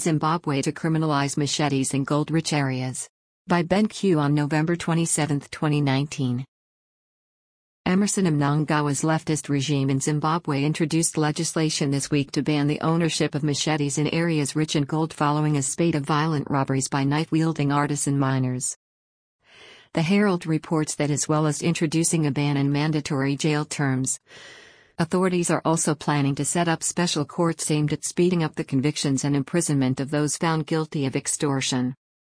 Zimbabwe to criminalize machetes in gold-rich areas. By Ben Q on November 27, 2019. Emmerson Mnangagwa's leftist regime in Zimbabwe introduced legislation this week to ban the ownership of machetes in areas rich in gold following a spate of violent robberies by knife-wielding artisan miners. The Herald reports that as well as introducing a ban and mandatory jail terms, authorities are also planning to set up special courts aimed at speeding up the convictions and imprisonment of those found guilty of extortion.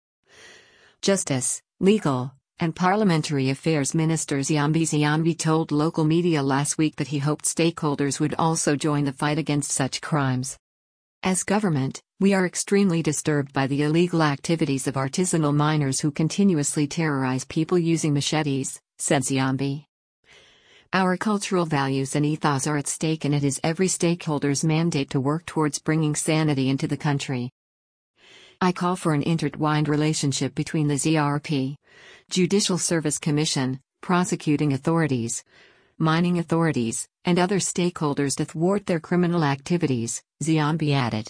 Justice, Legal, and Parliamentary Affairs Minister Ziyambi told local media last week that he hoped stakeholders would also join the fight against such crimes. As government, we are extremely disturbed by the illegal activities of artisanal miners who continuously terrorize people using machetes, said Ziyambi. Our cultural values and ethos are at stake, and it is every stakeholder's mandate to work towards bringing sanity into the country. I call for an intertwined relationship between the ZRP, Judicial Service Commission, prosecuting authorities, mining authorities, and other stakeholders to thwart their criminal activities, Ziyambi added.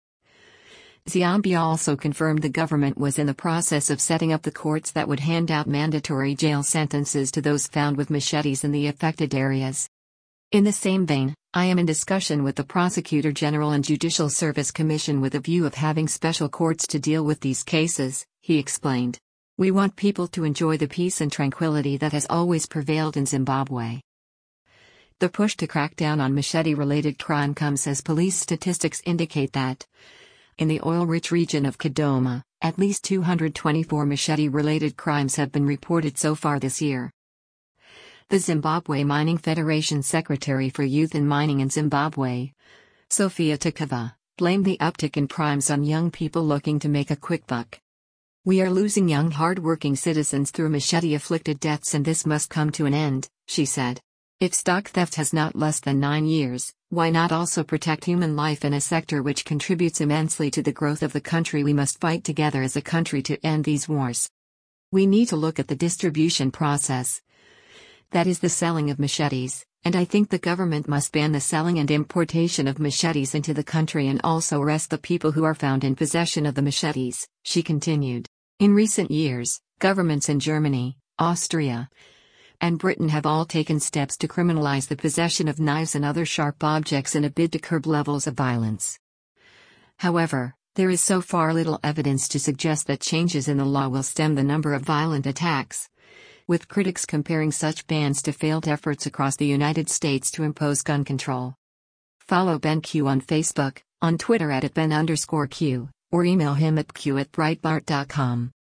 Ziyambi also confirmed the government was in the process of setting up the courts that would hand out mandatory jail sentences to those found with machetes in the affected areas. In the same vein, I am in discussion with the Prosecutor General and Judicial Service Commission with a view of having special courts to deal with these cases, he explained. We want people to enjoy the peace and tranquility that has always prevailed in Zimbabwe. The push to crack down on machete-related crime comes as police statistics indicate that, in the oil-rich region of Kigoma, at least 224 machete-related crimes have been reported so far this year. The Zimbabwe Mining Federation Secretary for Youth and Mining in Zimbabwe, Sophia Takava, blamed the uptick in crimes on young people looking to make a quick buck. We are losing young hard-working citizens through machete-afflicted deaths, and this must come to an end, she said. If stock theft has not less than 9 years, why not also protect human life in a sector which contributes immensely to the growth of the country? We must fight together as a country to end these wars. We need to look at the distribution process. That is the selling of machetes, and I think the government must ban the selling and importation of machetes into the country and also arrest the people who are found in possession of the machetes, she continued. In recent years, governments in Germany, Austria, and Britain have all taken steps to criminalize the possession of knives and other sharp objects in a bid to curb levels of violence. However, there is so far little evidence to suggest that changes in the law will stem the number of violent attacks, with critics comparing such bans to failed efforts across the United States to impose gun control. Follow Ben Q on Facebook, on Twitter @Ben_Q, or email him at q@breitbart.com.